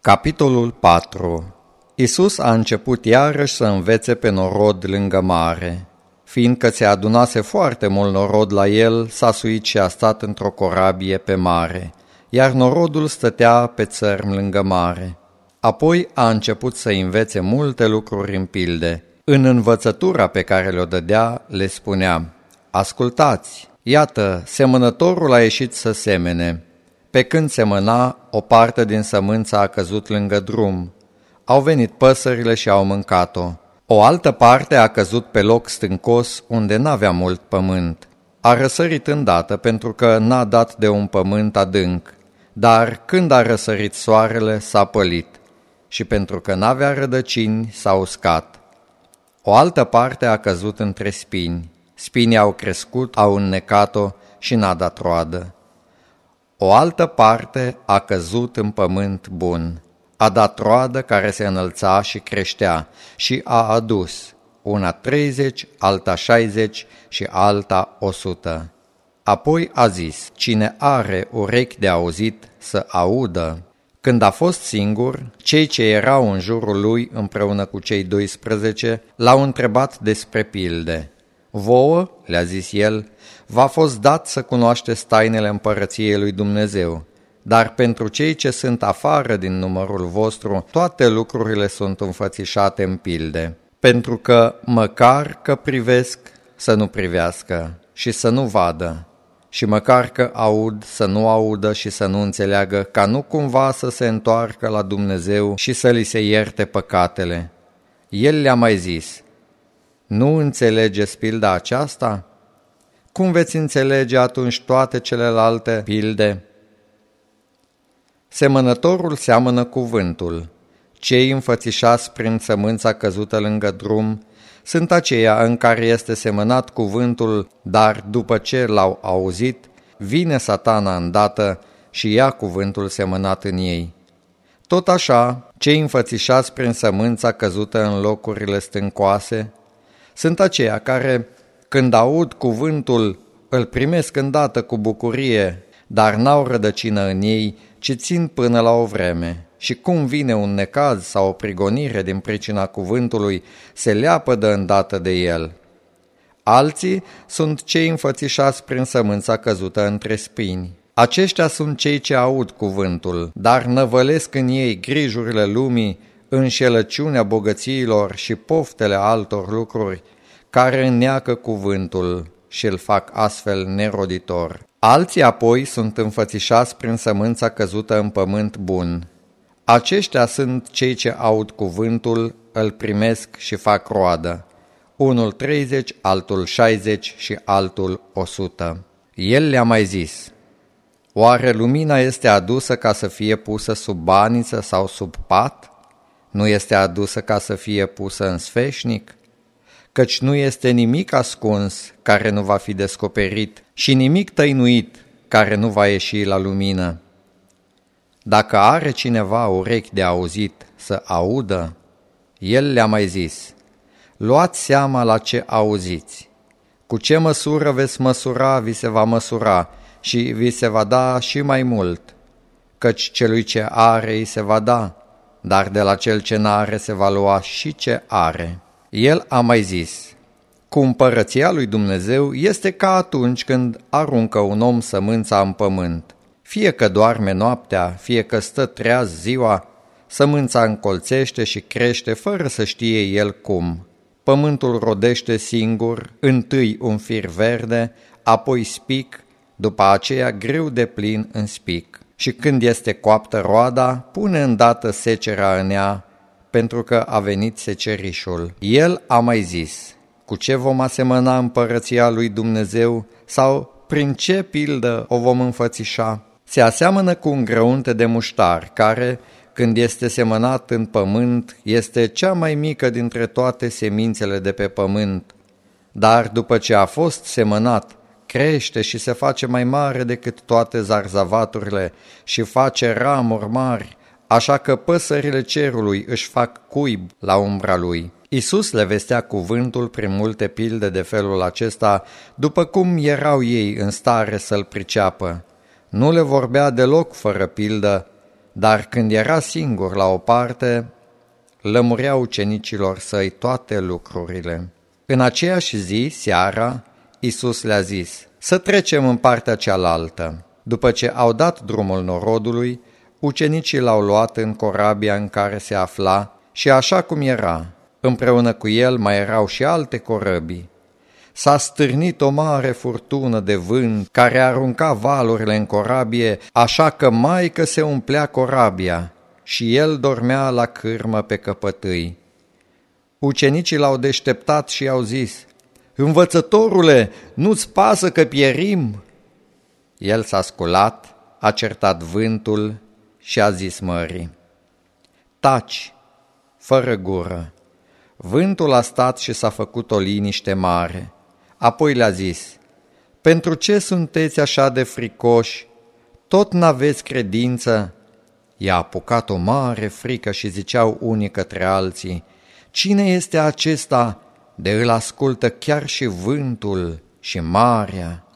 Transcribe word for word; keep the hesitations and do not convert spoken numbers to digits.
Capitolul patru. Iisus a început iarăși să învețe pe norod lângă mare. Fiindcă se adunase foarte mult norod la el, s-a suit și a stat într-o corabie pe mare, iar norodul stătea pe țărm lângă mare. Apoi a început să învețe multe lucruri în pilde. În învățătura pe care le-o dădea, le spunea: ascultați, iată, semănătorul a ieșit să semene. Pe când semăna, o parte din sămânță a căzut lângă drum. Au venit păsările și au mâncat-o. O altă parte a căzut pe loc stâncos, unde n-avea mult pământ. A răsărit îndată, pentru că n-a dat de un pământ adânc. Dar când a răsărit soarele, s-a pălit. Și pentru că n-avea rădăcini, s-a uscat. O altă parte a căzut între spini. Spinii au crescut, au înnecat-o și n-a dat roadă. O altă parte a căzut în pământ bun. A dat roadă care se înălța și creștea și a adus, una treizeci, alta șaizeci și alta o sută. Apoi a zis: cine are urechi de auzit să audă. Când a fost singur, cei ce erau în jurul lui împreună cu cei doisprezece l-au întrebat despre pilde. Vouă, le-a zis el, v-a fost dat să cunoașteți tainele împărăției lui Dumnezeu, dar pentru cei ce sunt afară din numărul vostru, toate lucrurile sunt înfățișate în pilde, pentru că măcar că privesc, să nu privească și să nu vadă, și măcar că aud, să nu audă și să nu înțeleagă, ca nu cumva să se întoarcă la Dumnezeu și să li se ierte păcatele. El le-a mai zis: nu înțelegeți pilda aceasta? Cum veți înțelege atunci toate celelalte pilde? Semănătorul seamănă cuvântul. Cei înfățișați prin sămânța căzută lângă drum sunt aceia în care este semănat cuvântul, dar după ce l-au auzit, vine Satana îndată și ia cuvântul semănat în ei. Tot așa, cei înfățișați prin sămânța căzută în locurile stâncoase sunt aceia care, când aud cuvântul, îl primesc îndată cu bucurie, dar n-au rădăcină în ei, ci țin până la o vreme. Și cum vine un necaz sau o prigonire din pricina cuvântului, se leapădă îndată de el. Alții sunt cei înfățișați prin sămânța căzută între spini. Aceștia sunt cei ce aud cuvântul, dar năvălesc în ei grijurile lumii, înșelăciunea bogățiilor și poftele altor lucruri, care înneacă cuvântul și îl fac astfel neroditor. Alții apoi sunt înfățișați prin sămânța căzută în pământ bun. Aceștia sunt cei ce aud cuvântul, îl primesc și fac roadă. Unul treizeci, altul șaizeci și altul o sută. El le-a mai zis: oare lumina este adusă ca să fie pusă sub baniță sau sub pat? Nu este adusă ca să fie pusă în sfeșnic? Căci nu este nimic ascuns care nu va fi descoperit și nimic tăinuit care nu va ieși la lumină. Dacă are cineva urechi de auzit să audă, el le-a mai zis: luați seama la ce auziți. Cu ce măsură veți măsura, vi se va măsura și vi se va da și mai mult, căci celui ce are îi se va da, dar de la cel ce n-are se va lua și ce are. El a mai zis: cu împărăția lui Dumnezeu este ca atunci când aruncă un om sămânța în pământ. Fie că doarme noaptea, fie că stă treaz ziua, sămânța încolțește și crește fără să știe el cum. Pământul rodește singur, întâi un fir verde, apoi spic, după aceea greu de plin în spic. Și când este coaptă roada, pune îndată secerea în ea, pentru că a venit secerișul. El a mai zis: cu ce vom asemăna împărăția lui Dumnezeu sau prin ce pildă o vom înfățișa? Se aseamănă cu un grăunte de muștar, care, când este semănat în pământ, este cea mai mică dintre toate semințele de pe pământ. Dar după ce a fost semănat, crește și se face mai mare decât toate zarzavaturile și face ramuri mari, așa că păsările cerului își fac cuib la umbra lui. Iisus le vestea cuvântul prin multe pilde de felul acesta, după cum erau ei în stare să-l priceapă. Nu le vorbea deloc fără pildă, dar când era singur la o parte, lămurea ucenicilor săi toate lucrurile. În aceeași zi, seara, Iisus le-a zis: să trecem în partea cealaltă. După ce au dat drumul norodului, ucenicii l-au luat în corabia în care se afla și așa cum era, împreună cu el mai erau și alte corăbii. S-a stârnit o mare furtună de vânt care arunca valurile în corabie, așa că maică se umplea corabia și el dormea la cârmă pe căpătâi. Ucenicii l-au deșteptat și i-au zis: învățătorule, nu-ți pasă că pierim? El s-a sculat, a certat vântul și a zis mării: taci, fără gură. Vântul a stat și s-a făcut o liniște mare. Apoi le-a zis: pentru ce sunteți așa de fricoși? Tot n-aveți credință? I-a apucat o mare frică și ziceau unii către alții: cine este acesta de îl ascultă chiar și vântul și marea?